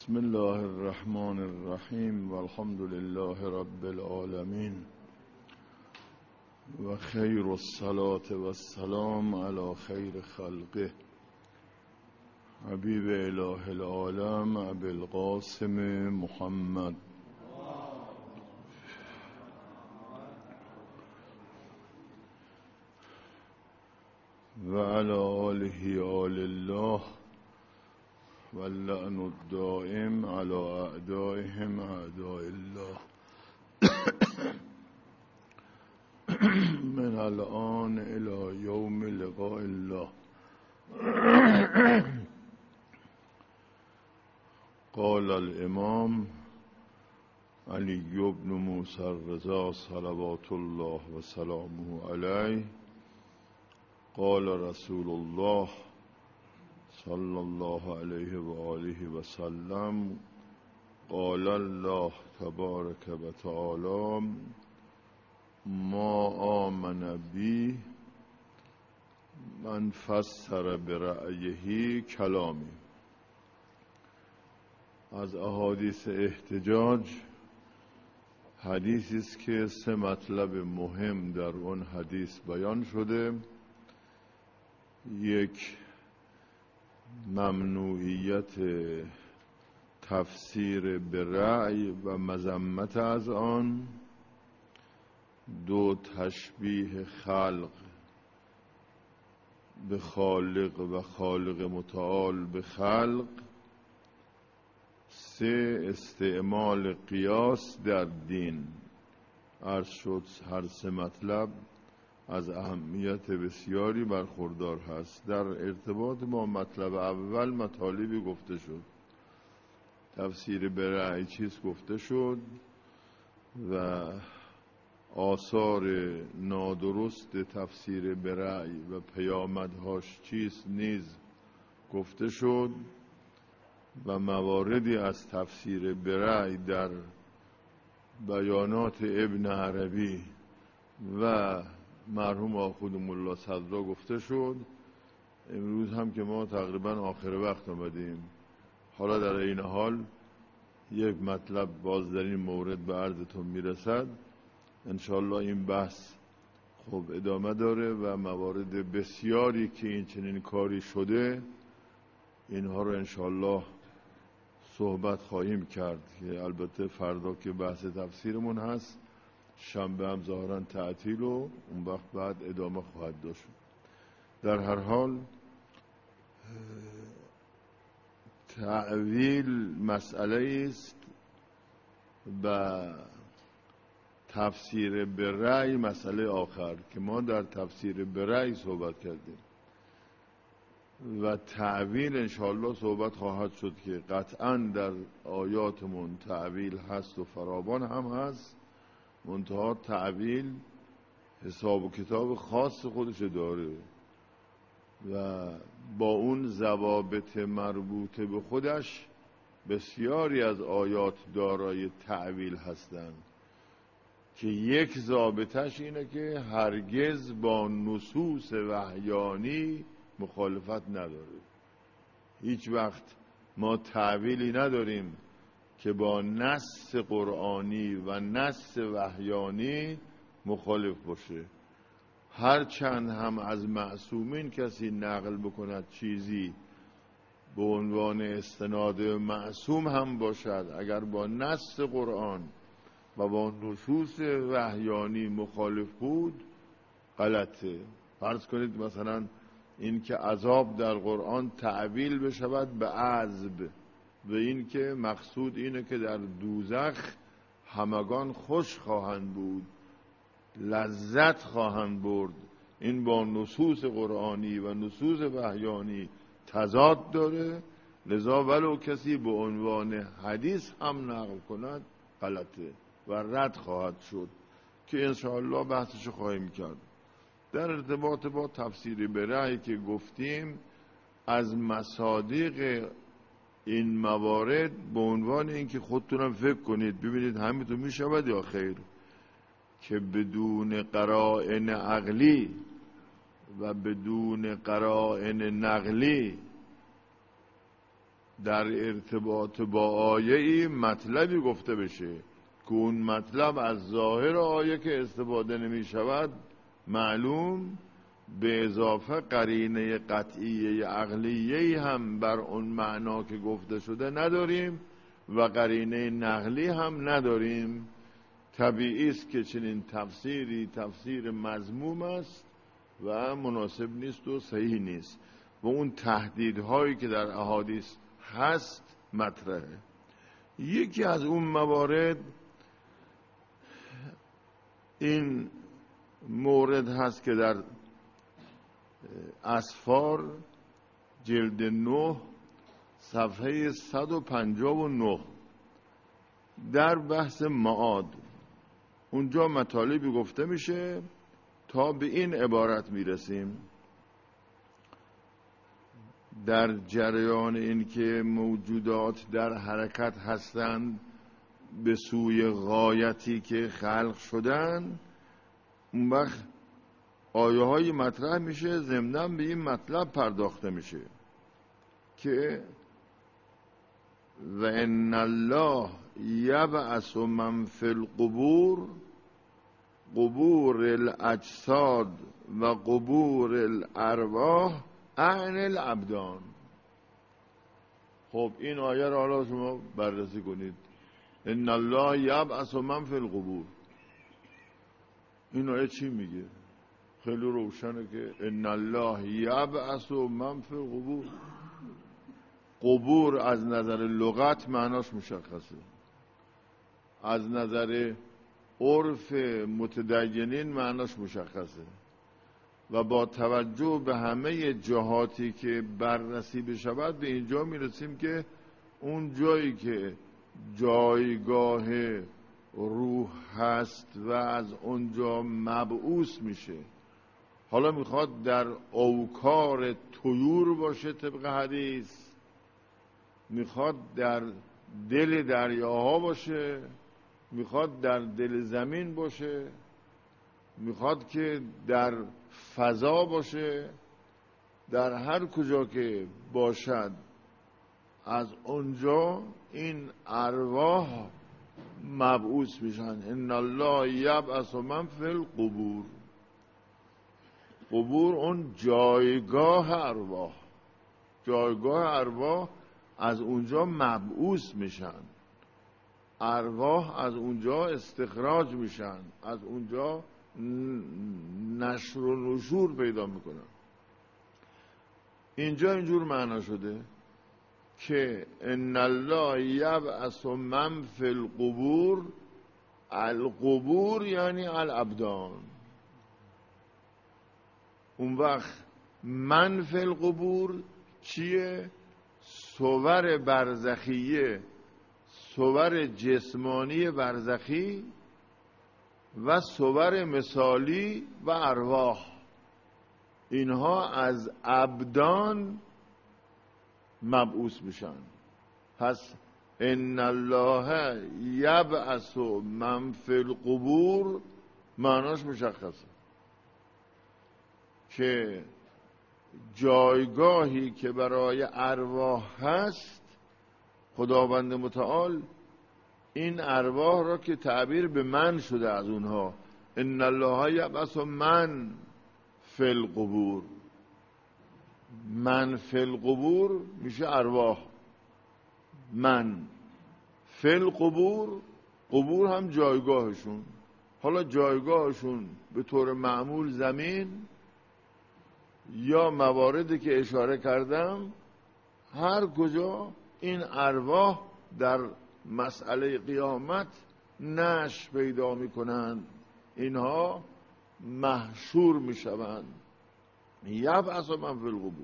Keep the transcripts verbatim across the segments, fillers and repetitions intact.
بسم الله الرحمن الرحیم و الحمد لله رب العالمین و خیر الصلاة و السلام علی خیر خلقه حبیب اله العالم ابی القاسم محمد و علی آله آل الله واللعن الدائم على اعدائهم اعداء الله من الان الى یوم لقاء الله. قال الامام علی بن موسی الرضا صلوات الله و سلامه علیه قال رسول الله صلی الله علیه و آله و سلم قال الله تبارک و تعالی ما آمن بی من فسر برأیه کلامی. از احادیث احتجاج حدیثی است که سه مطلب مهم در اون حدیث بیان شده. یک، ممنوعیت تفسیر به رأی و مذمت از آن. دو، تشبیه خلق به خالق و خالق متعال به خلق. سه، استعمال قیاس در دین. عرض شد هر سه مطلب از اهمیت بسیاری برخوردار هست. در ارتباط با مطلب اول مطالبی گفته شد. تفسیر به رأی چیز گفته شد و آثار نادرست تفسیر به رأی و پیامدهاش چیز نیز گفته شد و مواردی از تفسیر به رأی در بیانات ابن عربی و مرحوم آخوندم الله صدرا گفته شد. امروز هم که ما تقریبا آخر وقت آمدیم، حالا در این حال یک مطلب باز در این مورد به عرضتون میرسد. انشاءالله این بحث خوب ادامه داره و موارد بسیاری که این چنین کاری شده اینها رو انشاءالله صحبت خواهیم کرد که البته فردا که بحث تفسیرمون هست، شنبه هم ظاهرا تعطیل و اون وقت بعد ادامه خواهد داشت. در هر حال تعویل مسئله است و تفسیر به رأی مسئله آخر که ما در تفسیر به رأی صحبت کردیم و تعویل انشاءالله صحبت خواهد شد که قطعا در آیاتمون تعویل هست و فراوان هم هست، منتها تعویل حساب و کتاب خاص خودش داره و با اون ضوابط مربوطه به خودش بسیاری از آیات دارای تعویل هستند که یک ضابطش اینه که هرگز با نصوص وحیانی مخالفت نداره. هیچ وقت ما تعویلی نداریم که با نص قرآنی و نص وحیانی مخالف باشه. هر چند هم از معصومین کسی نقل بکند چیزی به عنوان استناد معصوم هم باشد، اگر با نص قرآن و با نصوص وحیانی مخالف بود غلطه. فرض کنید مثلا این که عذاب در قرآن تعویل بشود به عذب و این که مقصود اینه که در دوزخ همگان خوش خواهند بود، لذت خواهند برد. این با نصوص قرآنی و نصوص وحیانی تضاد داره، لذا ولو کسی به عنوان حدیث هم نقل کند غلطه و رد خواهد شد که انشاءالله بحثش خواهیم کرد. در ارتباط با تفسیر به رأی که گفتیم، از مصادیق این موارد به عنوان اینکه خودتونم فکر کنید ببینید همینطور میشود یا خیر، که بدون قرائن عقلی و بدون قرائن نقلی در ارتباط با آیه ای مطلبی گفته بشه که اون مطلب از ظاهر آیه که استفاده نمی شود معلوم، به اضافه قرینه قطعیه عقلیه هم بر اون معنا که گفته شده نداریم و قرینه نقلی هم نداریم. طبیعی است که چنین تفسیری تفسیر مذموم است و مناسب نیست و صحیح نیست و اون تهدیدهایی که در احادیث هست مطرحه. یکی از اون موارد این مورد هست که در اسفار جلد نه صفحه صد و پنجاه و نه در بحث معاد اونجا مطالبی گفته میشه تا به این عبارت میرسیم: در جریان این که موجودات در حرکت هستند به سوی غایتی که خلق شدن، اون وقت آیه های مطرح میشه ضمناً به این مطلب پرداخته میشه که و ان الله یبعث من فی القبور قبور الاجساد و قبور الارواح عن الابدان. خب این آیه را حالا شما بررسی کنید. ان الله یبعث من فی القبور، این آیه چی میگه؟ خیلی روشنه که ان الله یبعث من فی القبور. قبور از نظر لغت معناش مشخصه، از نظر عرف متدینین معناش مشخصه و با توجه به همه جهاتی که بررسی بشود به اینجا میرسیم که اون جایی که جایگاه روح هست و از اونجا مبعوث میشه، حالا میخواد در اوکار طیور باشه طبق حدیث، میخواد در دل دریاها باشه، میخواد در دل زمین باشه، میخواد که در فضا باشه، در هر کجا که باشد از اونجا این ارواح مبعوث میشن. ان الله یبعث من فی القبور. قبور اون جایگاه ارواح، جایگاه ارواح از اونجا مبعوث میشن، ارواح از اونجا استخراج میشن، از اونجا نشر و نشور پیدا میکنن. اینجا اینجور معنا شده که ان الله یبعث من فی القبور، القبور یعنی الابدان. اون وقت من فی القبور چیه؟ صور برزخیه، صور جسمانی برزخی و صور مثالی و ارواح، اینها از ابدان مبعوث میشن. پس ان الله یبعث من فی القبور معناش مشخصه که جایگاهی که برای ارواح هست، خداوند متعال این ارواح را که تعبیر به من شده از اونها، ان الله یبعث من فی القبور، من فی القبور میشه ارواح، من فی القبور، قبور هم جایگاهشون. حالا جایگاهشون به طور معمول زمین یا مواردی که اشاره کردم، هر کجا این ارواح در مسئله قیامت نشأ پیدا میکنند، اینها محشور میشوند. یبعث من فی القبور.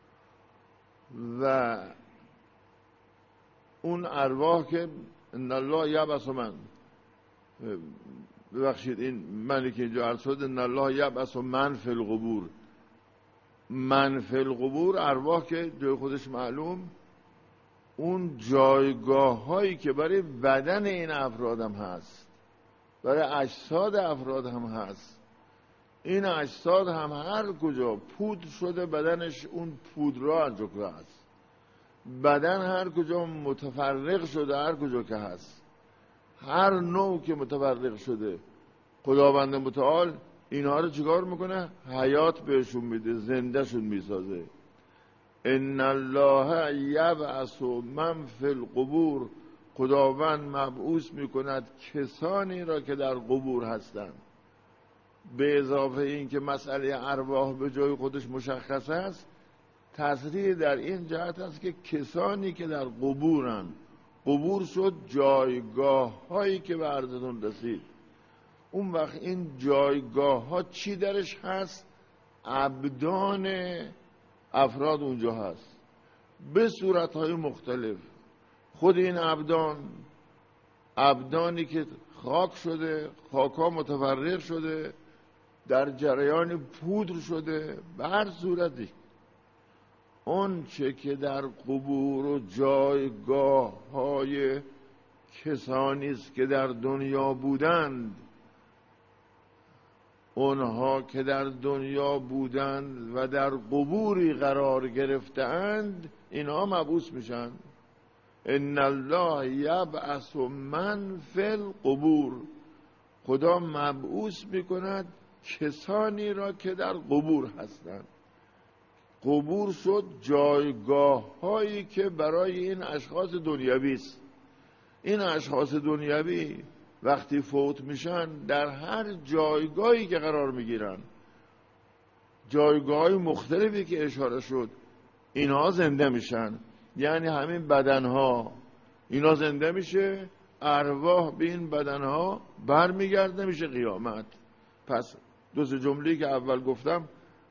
و اون ارواح که ان الله یبعث من، ببخشید این منی که اینجا عرض شد ان الله یبعث من فی القبور، من فی القبور ارواح که جای خودش معلوم، اون جایگاه هایی که برای بدن این افراد هم هست، برای اجساد افراد هم هست. این اجساد هم هر کجا پودر شده بدنش اون پودر را از جکره هست. بدن هر کجا متفرق شده، هر کجا که هست، هر نوع که متفرق شده، خداوند متعال اینها رو چیکار میکنه؟ حیات بهشون میده، زنده شون میسازه. ان الله یبعث من فی القبور، خداوند مبعوث میکند کسانی را که در قبور هستند. به اضافه این که مسئله ارواح به جای خودش مشخص است، تصریح در این جهت است که کسانی که در قبورن، قبور شد جایگاه هایی که به عرضتون رسید. اون وقت این جایگاه ها چی درش هست؟ ابدان افراد اونجا هست به صورت های مختلف. خود این ابدان، ابدانی که خاک شده، خاک ها متفرق شده، در جریان پودر شده، به هر صورتی اون چه که در قبور و جایگاه های کسانی است که در دنیا بودند، اونها که در دنیا بودند و در قبوری قرار گرفتند، اینها مبعوث میشن. ان الله یبعث من فی القبور، خدا مبعوث میکند کسانی را که در قبور هستند. قبور شد جایگاه هایی که برای این اشخاص دنیوی است. این اشخاص دنیوی وقتی فوت میشن در هر جایگاهی که قرار میگیرن، جایگاه مختلفی که اشاره شد، اینها زنده میشن. یعنی همین بدنها اینا زنده میشه، ارواح به این بدنها برمیگرده، میشه قیامت. پس دو سه جمله‌ای که اول گفتم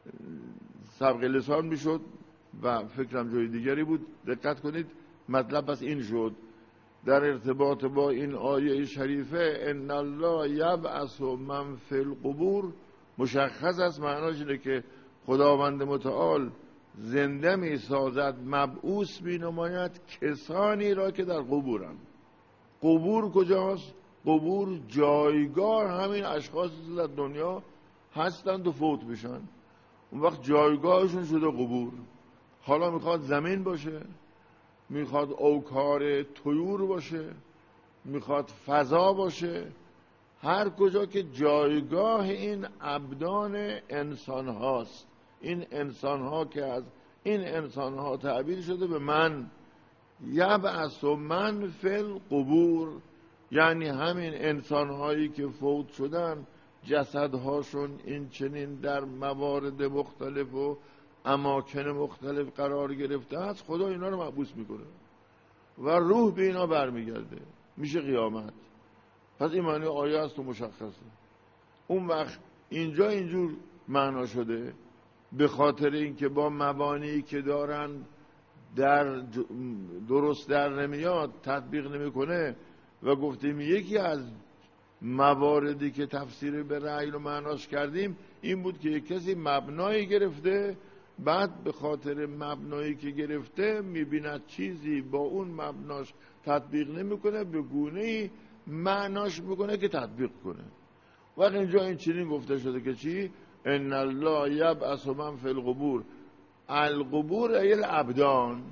سبق لسان میشد و فکرم جای دیگری بود. دقت کنید، مطلب پس این شد در ارتباط با این آیه شریفه: ان الله یبعث من فی القبور، مشخص است معناش اینه که خداوند متعال زنده می سازد، مبعوث می نماید کسانی را که در قبورند. قبور کجاست؟ قبور جایگاه همین اشخاصی که در دنیا هستند و فوت میشن. اون وقت جایگاهشون شده قبور. حالا میخواد زمین باشه، میخواد اوکار طیور باشه، میخواد فضا باشه، هر کجا که جایگاه این ابدان انسان هاست، این انسان ها که از این انسان ها تعبیر شده به من، یبعث من فی القبور، یعنی همین انسان هایی که فوت شدن، جسدهاشون این چنین در موارد مختلف و اماکن مختلف قرار گرفته است، خدا اینا رو مبعوث میکنه و روح به اینا برمیگرده، میشه قیامت. پس این معنی آیه است و مشخصه. اون وقت اینجا اینجور معنا شده به خاطر اینکه با مبانی که دارن در درست در نمیاد، تطبیق نمیکنه. و گفتیم یکی از مواردی که تفسیر به رأی و معناش کردیم این بود که یک کسی مبنایی گرفته، بعد به خاطر مبنایی که گرفته میبیند چیزی با اون مبناش تطبیق نمیکنه، به گونه‌ای معناش میکنه که تطبیق کنه. وقت اینجا این چنین گفته شده که چی؟ ان الله یبعث من فی القبور، القبور ای الابدان،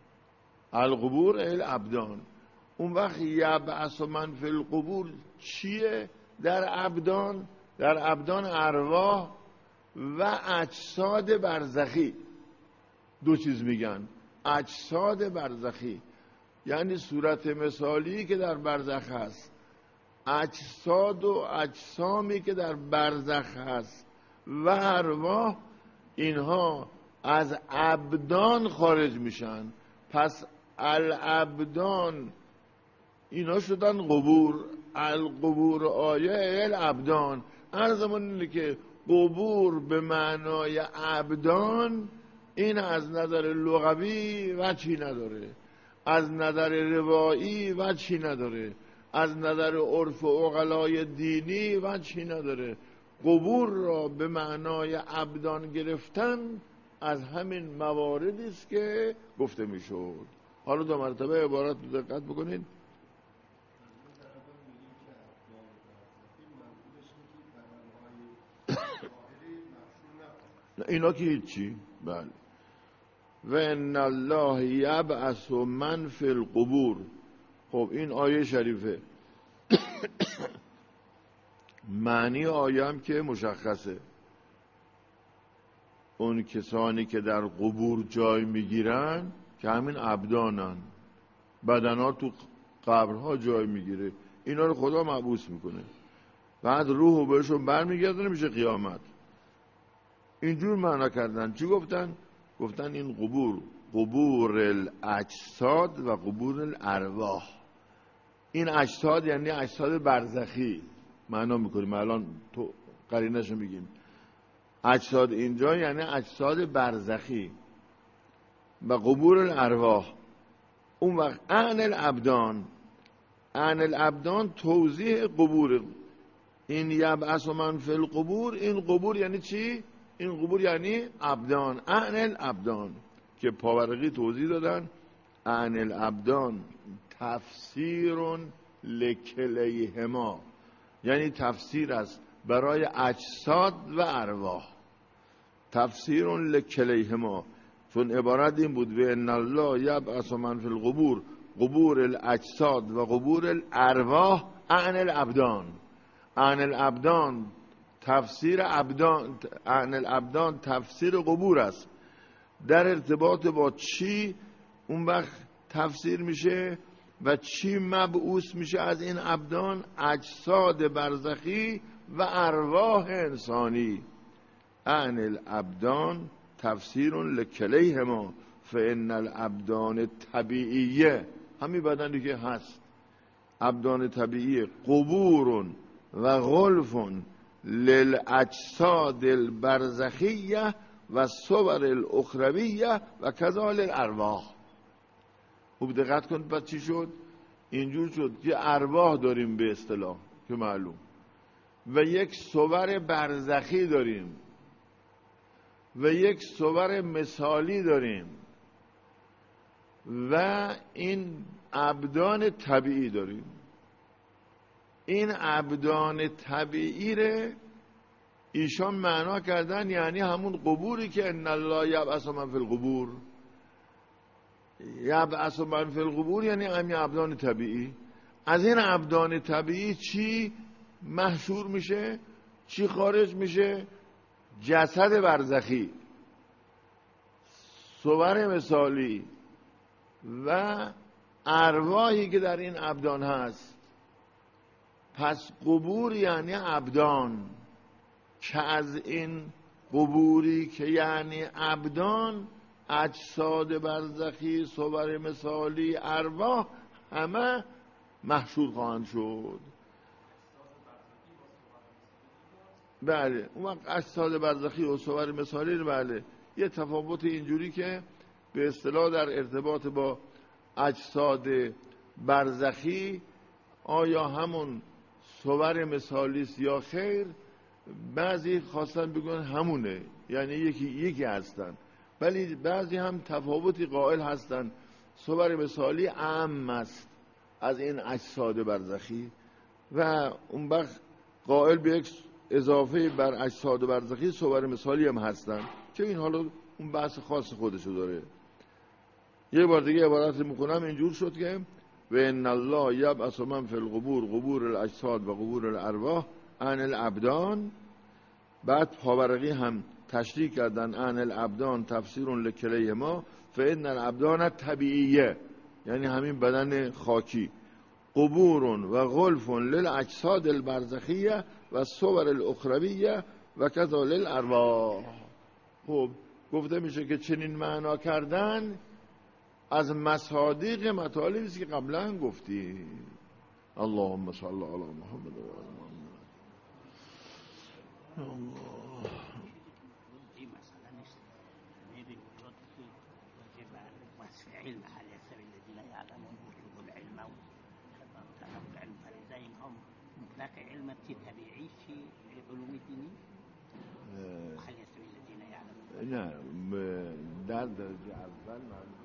القبور ای الابدان. اون وقت یبعث من فی القبور چیه؟ در ابدان، در ابدان ارواح و اجساد برزخی. دو چیز میگن، اجساد برزخی یعنی صورت مثالی که در برزخ هست، اجساد و اجسامی که در برزخ هست و ارواح، اینها از ابدان خارج میشن. پس الابدان اینا شدن قبور. القبور آیه الابدان. عرضمون اینه که قبور به معنای ابدان این از نظر لغوی وجهی نداره، از نظر روایی وجهی نداره، از نظر عرف و عقلای دینی وجهی نداره. قبور را به معنای ابدان گرفتن از همین مواردی است که گفته میشد. حالا دو مرتبه عبارت رو دقت بکنید. اینا که هیچی. بله و ان الله یبعث من فی القبور. خب این آیه شریفه. معنی آیه هم که مشخصه، اون کسانی که در قبور جای میگیرن که همین ابدانن، بدنها تو قبرها جای میگیره، اینا رو خدا مبعوث میکنه، بعد روحو بهشون برمیگردونه، میشه قیامت. اینجور معنا کردن. چی گفتن؟ گفتن این قبور قبور الاجساد و قبور الارواح. این اجساد یعنی اجساد برزخی معنا میکنیم، الان تو قرینه‌شو میگیم. اجساد اینجا یعنی اجساد برزخی و قبور الارواح. اون وقت عن الابدان، عن الابدان توضیح قبور. این یبعث من فی القبور، این قبور یعنی چی؟ این قبور یعنی ابدان، عن الابدان که پاورقی توضیح دادن. عن الابدان تفسیر لکلیهما، یعنی تفسیر است برای اجساد و ارواح. تفسیر لکلیهما، چون عبارت این بود و ان الله یبعث من فی القبور، قبور الاجساد و قبور الارواح عن الابدان. عن الابدان تفسیر ابدان، عن الابدان تفسیر قبور است. در ارتباط با چی اون وقت تفسیر میشه و چی مبعوث میشه از این ابدان؟ اجساد برزخی و ارواح انسانی. عن الابدان تفسیر لکلیهما فان الابدان طبیعیه، همین بدنی که هست ابدان طبیعی، قبور و غلف للاجساد البرزخیه و صور الاخرویه و کذال الارواح. خوب دقت کنید بعد چی شد؟ اینجور شد که ارواح داریم به اصطلاح که معلوم، و یک صور برزخی داریم و یک صور مثالی داریم و این ابدان طبیعی داریم. این ابدان طبیعی ره ایشان معنا کردن یعنی همون قبوری که ان الله یبعث من فی القبور. یبعث من فی القبور یعنی همین ابدان طبیعی. از این ابدان طبیعی چی محشور میشه؟ چی خارج میشه؟ جسد برزخی، صور مثالی و ارواحی که در این ابدان هست. پس قبور یعنی ابدان، که از این قبوری که یعنی ابدان، اجساد برزخی، صور مثالی، ارواح همه محشور خواهند شد. بله اون وقت اجساد برزخی و صور مثالی، بله یه تفاوت اینجوری که به اصطلاح در ارتباط با اجساد برزخی آیا همون صور مثالی است یا خیر، بعضی خواستن بگن همونه، یعنی یکی یکی هستن، ولی بعضی هم تفاوتی قائل هستن. صور مثالی عام است از این اجساد برزخی و اون وقت قائل به یک اضافه بر اجساد برزخی صور مثالی هم هستن که این حالا اون بحث خاص خودشو داره. یه بار دیگه عبارت میکنم، اینجور شد که و ان الله یبعث من فی القبور قبور الاجساد و قبور الارواح عن الابدان. بعد پاورقی هم تشریح کردن عن الابدان تفسیر لکلیهما فان الابدان طبیعیه، یعنی همین بدن خاکی، قبور و غلف للاجساد البرزخیه و صور الاخرویه و کذال الارواح. خب گفته میشه که چنین معنا کردن از مصادیق مطالبی است که قبلا گفتی. اللهم صل علی محمد و آل محمد. الله این مسئله نیست. میبینید که بر وصف علم هل یستوی الذین یعلمون و العلم و طلب العلم فریضه، این هم مطلق علم طبیعی چی علوم دینی هل یستوی الذین یعلمون. نه در درجه اول